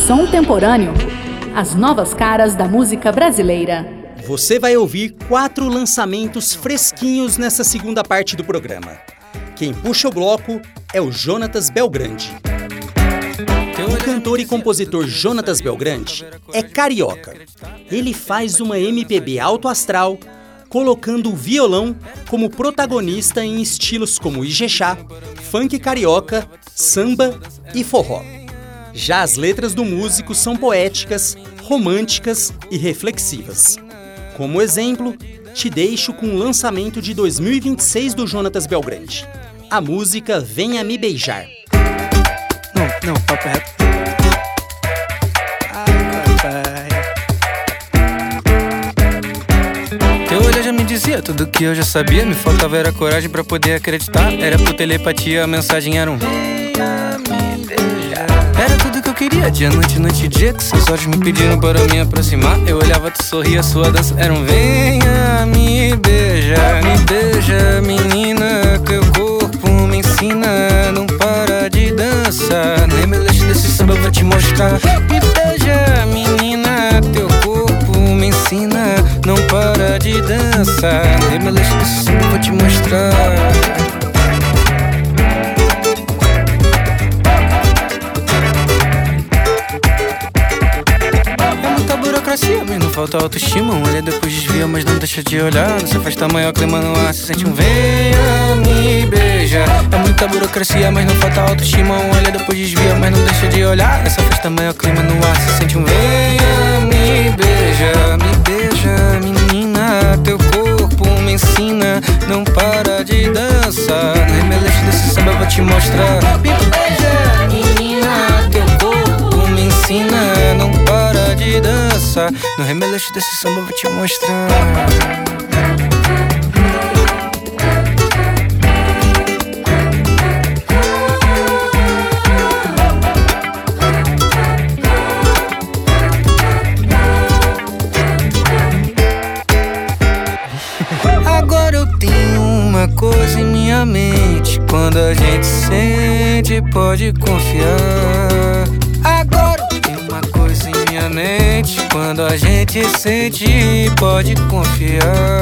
Som Temporâneo. As novas caras da música brasileira. Você vai ouvir 4 lançamentos fresquinhos nessa segunda parte do programa. Quem puxa o bloco é o Jonatas Belgrande. O cantor e compositor Jonatas Belgrande é carioca. Ele faz uma MPB alto astral, colocando o violão como protagonista em estilos como Ijexá, funk carioca, samba e forró. Já as letras do músico são poéticas, românticas e reflexivas. Como exemplo, te deixo com o lançamento de 2026 do Jonatas Belgrande. A música Venha Me Beijar. Não, papo reto. Teu olhar já me dizia tudo que eu já sabia. Me faltava era coragem pra poder acreditar. Era por telepatia, a mensagem era um venha me beijar. Era tudo que eu queria, dia, noite, noite e dia. Que seus olhos me pediram para me aproximar. Eu olhava, tu sorria, sua dança era um venha me beijar. Me beija, menina, teu corpo me ensina. Não para de dançar. Nem me deixe desse samba, eu vou te mostrar. Me beija, menina, teu corpo me ensina. Não para de dançar. Nem me deixe desse samba, eu vou te mostrar. Mas não falta autoestima, um olhar depois desvia, mas não deixa de olhar. Você faz tamanho clima no ar, se sente um venha me beijar. É muita burocracia, mas não falta autoestima, um olhar depois desvia, mas não deixa de olhar. Essa faz tamanho clima no ar, se sente um venha me beijar. Me beija, menina, teu corpo me ensina. Não para de dançar, nem me deixe desse samba, eu vou te mostrar. Me beija, menina, teu corpo me ensina. Não para de dançar, no remeleixo desse samba eu vou te mostrar. Agora eu tenho uma coisa em minha mente. Quando a gente sente, pode confiar. Agora eu tenho uma coisa em minha mente. Quando a gente sente, pode confiar.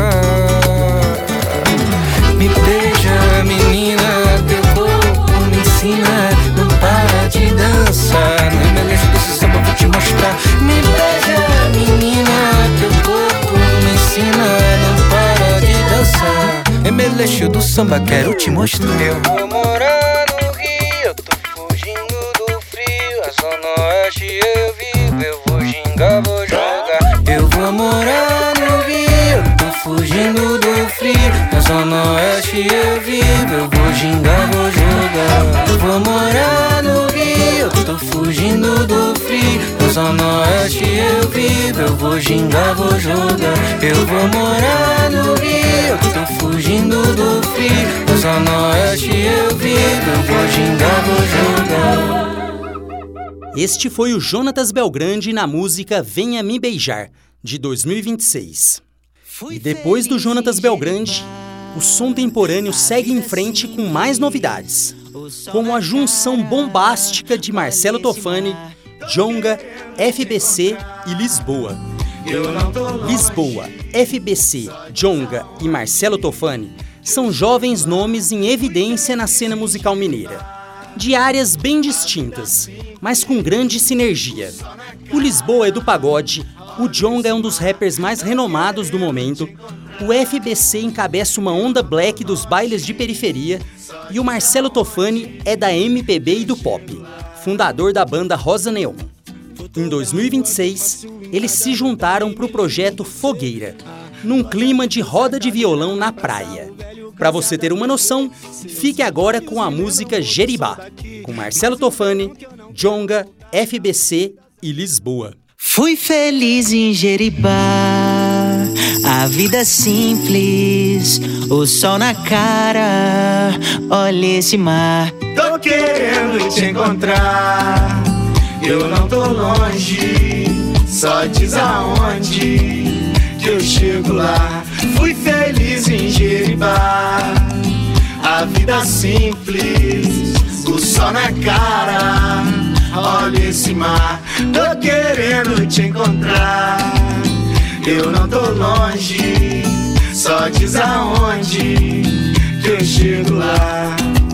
Me beija, menina, teu corpo me ensina. Não para de dançar, nem me deixe desse samba, vou te mostrar. Me beija, menina, teu corpo me ensina. Não para de dançar, remeleixo do samba, quero te mostrar. Eu vou morar no Rio, eu tô fugindo do frio. A Zona Oeste eu vivo, eu vou gingar, vou jogar. Eu vou morar no Rio, eu tô fugindo do frio. Na Zona Oeste eu vivo, eu vou gingar, vou jogar. Eu vou morar no Rio, eu tô fugindo do frio. Na Zona Oeste eu vivo, eu vou gingar, vou jogar. Eu vou morar no Rio, eu tô fugindo do frio. Na Zona Oeste eu vivo, eu vou gingar, vou jogar. Este foi o Jonatas Belgrande na música Venha Me Beijar, de 2026. E depois do Jonatas Belgrande, o Som Temporâneo segue em frente com mais novidades, como a junção bombástica de Marcelo Tofani, Djonga, FBC e Lisboa. Lisboa, FBC, Djonga e Marcelo Tofani são jovens nomes em evidência na cena musical mineira, de áreas bem distintas, mas com grande sinergia. O Lisboa é do pagode, o Djonga é um dos rappers mais renomados do momento, o FBC encabeça uma onda black dos bailes de periferia e o Marcelo Tofani é da MPB e do pop, fundador da banda Rosa Neon. Em 2026, eles se juntaram para o projeto Fogueira, num clima de roda de violão na praia. Para você ter uma noção, fique agora com a música Jeribá, com Marcelo Tofani, Djonga, FBC e Lisboa. Fui feliz em Jeribá, a vida simples, o sol na cara, olha esse mar. Tô querendo te encontrar, eu não tô longe, só diz aonde que eu chego lá. Fui feliz em Jeribá, a vida simples, o sol na cara, olha esse mar. Tô querendo te encontrar. Eu não tô longe, só diz aonde que eu chego lá.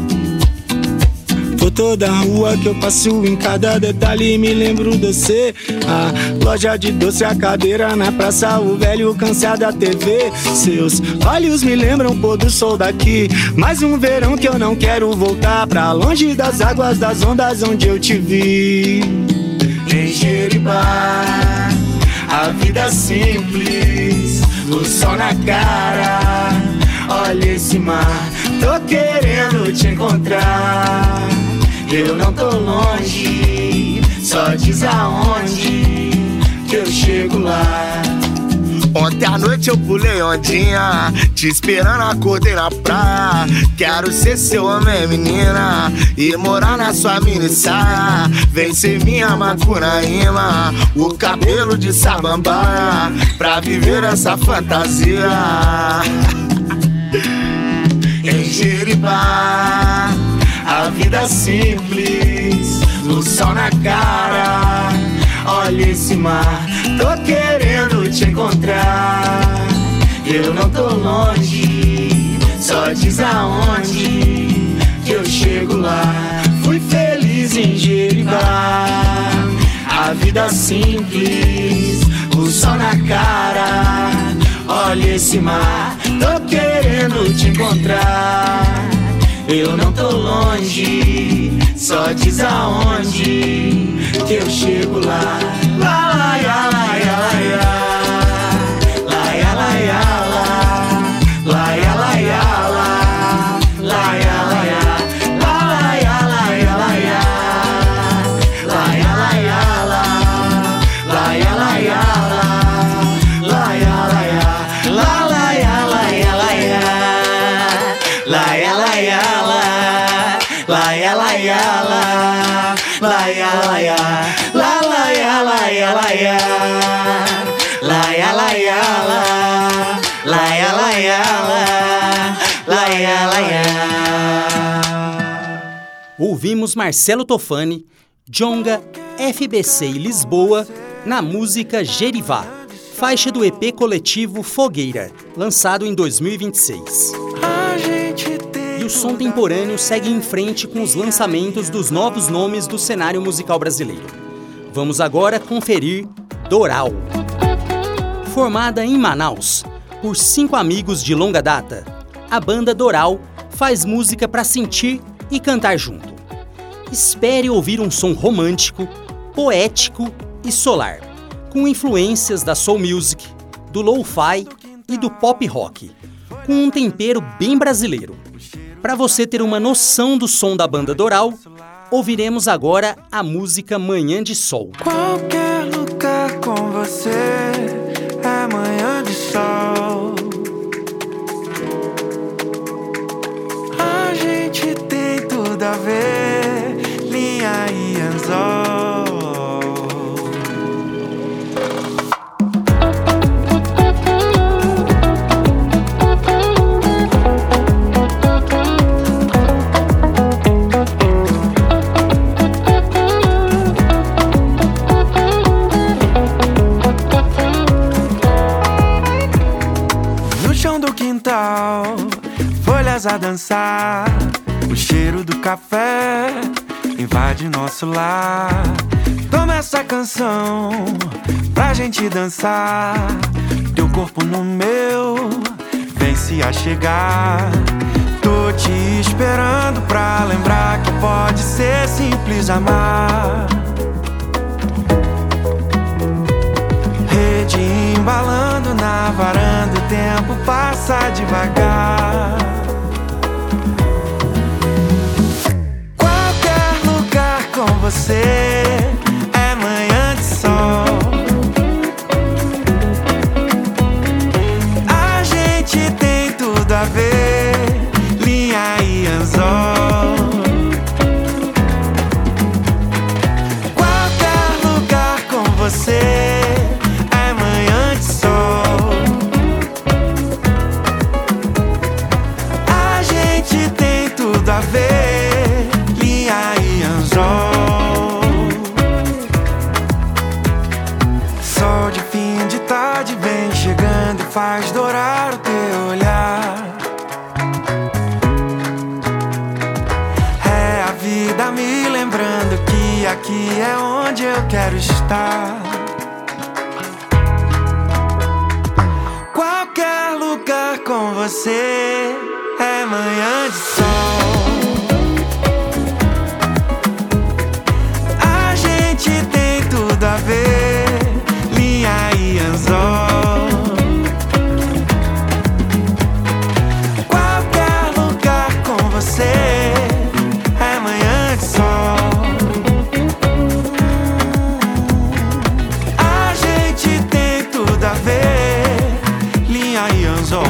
Por toda a rua que eu passo, em cada detalhe me lembro de você. A loja de doce, a cadeira na praça, o velho cansado da TV. Seus olhos me lembram pôr do sol daqui. Mais um verão que eu não quero voltar pra longe das águas, das ondas onde eu te vi. Em Jeribá, a vida simples, o sol na cara, olha esse mar. Tô querendo te encontrar. Eu não tô longe, só diz aonde que eu chego lá. Ontem à noite eu pulei ondinha, te esperando, acordei na praia. Quero ser seu homem, menina, e morar na sua mini saia. Vem ser minha Macunaíma, o cabelo de Samambaia, pra viver essa fantasia. Em Jeribá, a vida simples, o sol na cara, olha esse mar. Tô querendo te encontrar. Eu não tô longe, só diz aonde que eu chego lá. Fui feliz em Jeribá, a vida simples, o sol na cara, olha esse mar. Tô querendo te encontrar. Eu não tô longe, só diz aonde que eu chego lá. Lá, lá, lá, lá, lá, lá, lá, lá, lá, lá, lá, lá, lá, Ouvimos Marcelo Tofani, Djonga, FBC e Lisboa na música Jerivá, faixa do EP coletivo Fogueira, lançado em 2026. E o som temporâneo segue em frente com os lançamentos dos novos nomes do cenário musical brasileiro. Vamos agora conferir Doral. Formada em Manaus por 5 amigos de longa data, a banda Doral faz música para sentir e cantar junto. Espere ouvir um som romântico, poético e solar, com influências da soul music, do lo-fi e do pop rock, com um tempero bem brasileiro. Para você ter uma noção do som da banda Doral, ouviremos agora a música Manhã de Sol. Qualquer lugar com você é manhã de sol. A gente tem tudo a ver, linha e anzol. Folhas a dançar, o cheiro do café invade nosso lar. Toma essa canção pra gente dançar, teu corpo no meu, vem se achegar. Tô te esperando pra lembrar que pode ser simples amar. Rede embalando na varanda, o tempo passa devagar. Qualquer lugar com você é manhã de sol. A gente tem tudo a ver, linha e anzol. Qualquer lugar com você é manhã de sol. A gente tem tudo a ver, linha e anzol. é onde eu quero estar. Qualquer lugar com você é manhã de sol. A gente tem tudo a ver, linha e anzol. Qualquer lugar com você é manhã de sol. A gente tem tudo a ver, linha e anzol.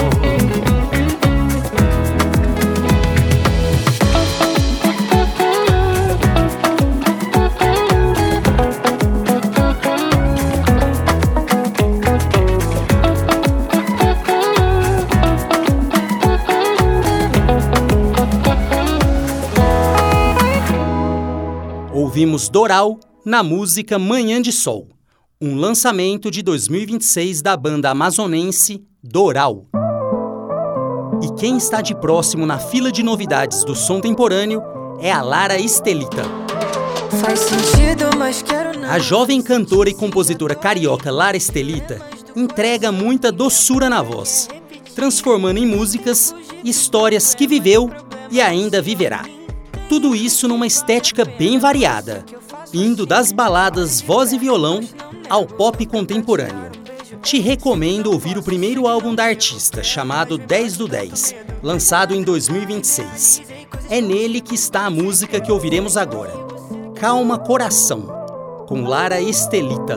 Ouvimos Doral na música Manhã de Sol, um lançamento de 2026 da banda amazonense Doral. E quem está de próximo na fila de novidades do som temporâneo é a Lara Estelita. Faz sentido, mas quero não. A jovem cantora e compositora carioca Lara Estelita entrega muita doçura na voz, transformando em músicas histórias que viveu e ainda viverá. Tudo isso numa estética bem variada, indo das baladas voz e violão ao pop contemporâneo. Te recomendo ouvir o primeiro álbum da artista, chamado 10 do 10, lançado em 2026. É nele que está a música que ouviremos agora, Calma Coração, com Lara Estelita.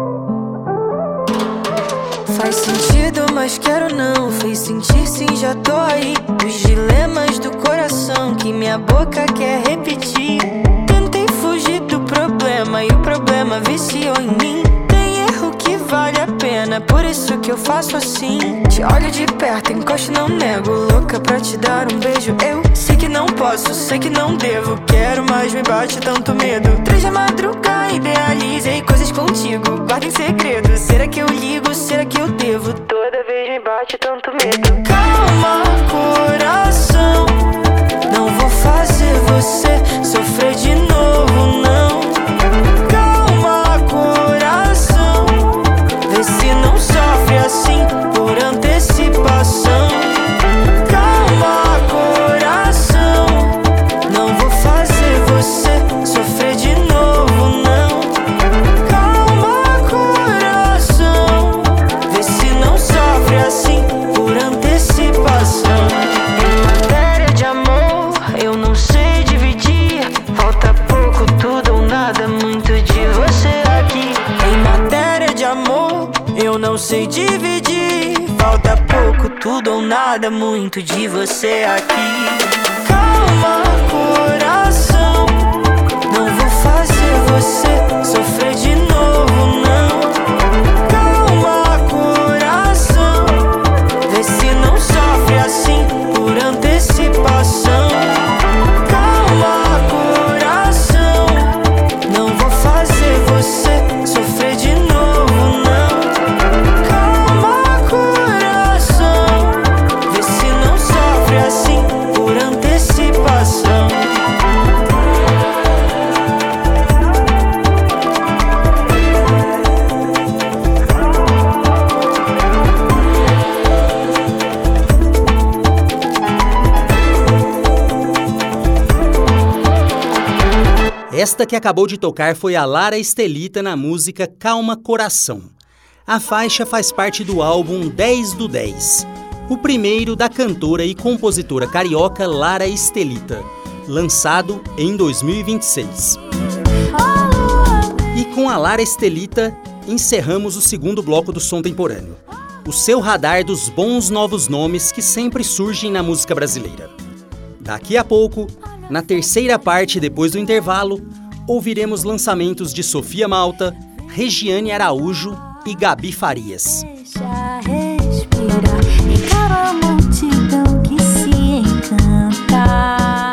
Faz sentido, mas quero não. Fez sentir sim, já tô aí. Os dilemas do coração que minha boca quer repetir. Tentei fugir do problema e o problema viciou em mim. Tem erro que vale a pena, por isso que eu faço assim. Te olho de perto, encosto, não nego. Louca pra te dar um beijo. Eu sei que não posso, sei que não devo. Quero, mas me bate tanto medo. 3 da madrugada, idealizei coisas contigo. Guarda em segredo, será que eu ligo? Será que eu devo? Toda vez me bate tanto medo. Calma, coração, não vou fazer você sofrer de novo, não. Calma, coração, vê se não sofre assim por antecipação. Calma, coração, não vou fazer você sofrer de novo, não. Calma, coração, vê se não sofre assim por antecipação. Em matéria de amor, eu não sei dividir. Falta pouco, tudo ou nada, muito de você aqui. Em matéria de amor, eu não sei dividir. Falta pouco, tudo ou nada, muito de você aqui. Calma, coração, não vou fazer você sofrer de novo, não. Calma, coração, vê se não sofre assim por antecipação. Calma, coração, não vou fazer você sofrer de novo, não. Calma, coração, vê se não sofre assim por antecipação. Esta que acabou de tocar foi a Lara Estelita na música Calma Coração. A faixa faz parte do álbum 10 do 10, o primeiro da cantora e compositora carioca Lara Estelita, lançado em 2026. E com a Lara Estelita, encerramos o segundo bloco do Som Temporâneo, o seu radar dos bons novos nomes que sempre surgem na música brasileira. Daqui a pouco, na terceira parte depois do intervalo, ouviremos lançamentos de Sofia Malta, Regiane Araújo e Gabi Farias. Deixa respirar, encara a multidão que se encanta.